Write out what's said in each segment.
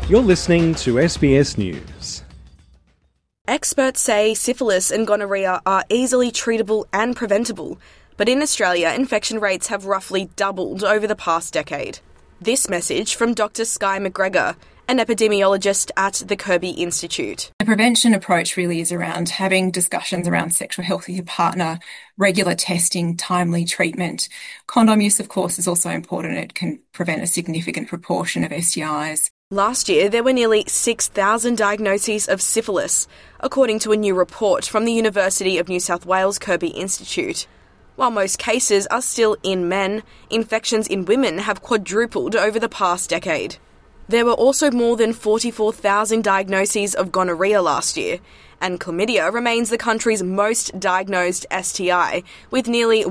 You're listening to SBS News. Experts say syphilis and gonorrhea are easily treatable and preventable, but in Australia, infection rates have roughly doubled over the past decade. This message from Dr. Skye McGregor, an epidemiologist at the Kirby Institute. The prevention approach really is around having discussions around sexual health with your partner, regular testing, timely treatment. Condom use, of course, is also important. It can prevent a significant proportion of STIs. Last year, there were nearly 6,000 diagnoses of syphilis, according to a new report from the University of New South Wales Kirby Institute. While most cases are still in men, infections in women have quadrupled over the past decade. There were also more than 44,000 diagnoses of gonorrhea last year, and chlamydia remains the country's most diagnosed STI, with nearly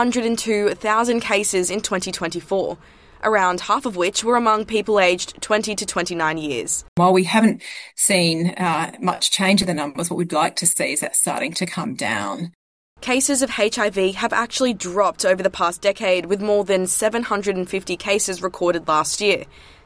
102,000 cases in 2024, around half of which were among people aged 20 to 29 years. While we haven't seen much change in the numbers, what we'd like to see is that starting to come down. Cases of HIV have actually dropped over the past decade, with more than 750 cases recorded last year,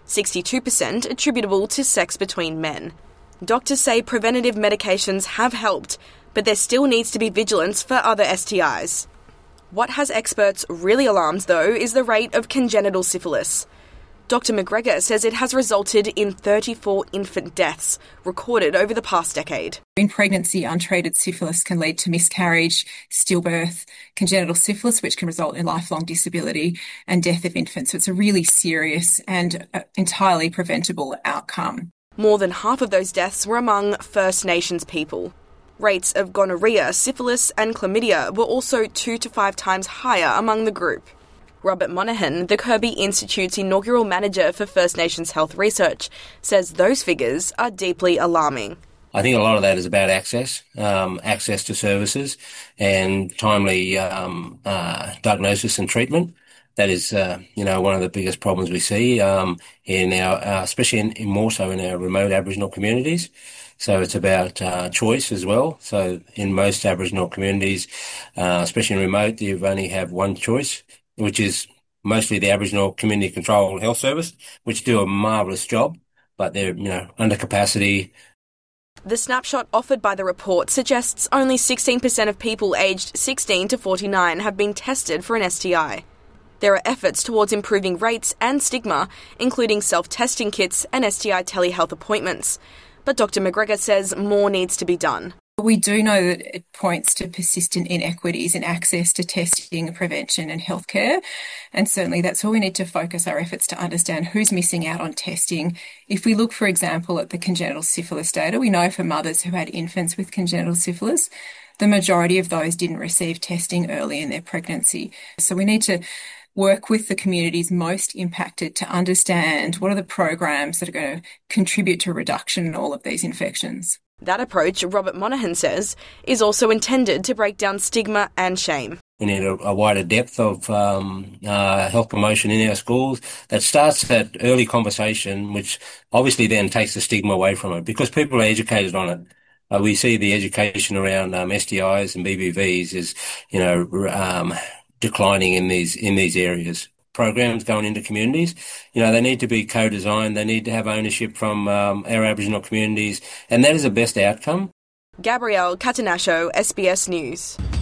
62% attributable to sex between men. Doctors say preventative medications have helped, but there still needs to be vigilance for other STIs. What has experts really alarmed, though, is the rate of congenital syphilis. Dr. McGregor says it has resulted in 34 infant deaths recorded over the past decade. In pregnancy, untreated syphilis can lead to miscarriage, stillbirth, congenital syphilis, which can result in lifelong disability and death of infants. So it's a really serious and entirely preventable outcome. More than half of those deaths were among First Nations people. Rates of gonorrhea, syphilis and chlamydia were also 2 to 5 times higher among the group. Robert Monaghan, the Kirby Institute's inaugural manager for First Nations Health Research, says those figures are deeply alarming. I think a lot of that is about access to services and timely diagnosis and treatment. That is, one of the biggest problems we see in our, especially more so in our remote Aboriginal communities. So it's about choice as well. So in most Aboriginal communities, especially in remote, you only have one choice, which is mostly the Aboriginal Community Controlled Health Service, which do a marvellous job, but they're, under capacity. The snapshot offered by the report suggests only 16% of people aged 16 to 49 have been tested for an STI. There are efforts towards improving rates and stigma, including self-testing kits and STI telehealth appointments. But Dr. McGregor says more needs to be done. We do know that it points to persistent inequities in access to testing, prevention and healthcare. And certainly that's where we need to focus our efforts to understand who's missing out on testing. If we look, for example, at the congenital syphilis data, we know for mothers who had infants with congenital syphilis, the majority of those didn't receive testing early in their pregnancy. So we need to work with the communities most impacted to understand what are the programs that are going to contribute to a reduction in all of these infections. That approach, Robert Monaghan says, is also intended to break down stigma and shame. We need a wider depth of health promotion in our schools that starts that early conversation, which obviously then takes the stigma away from it because people are educated on it. We see the education around STIs and BBVs is, declining in these areas. Programs going into communities, they need to be co-designed. They need to have ownership from our Aboriginal communities, and that is the best outcome. Gabrielle Catanascio, SBS News.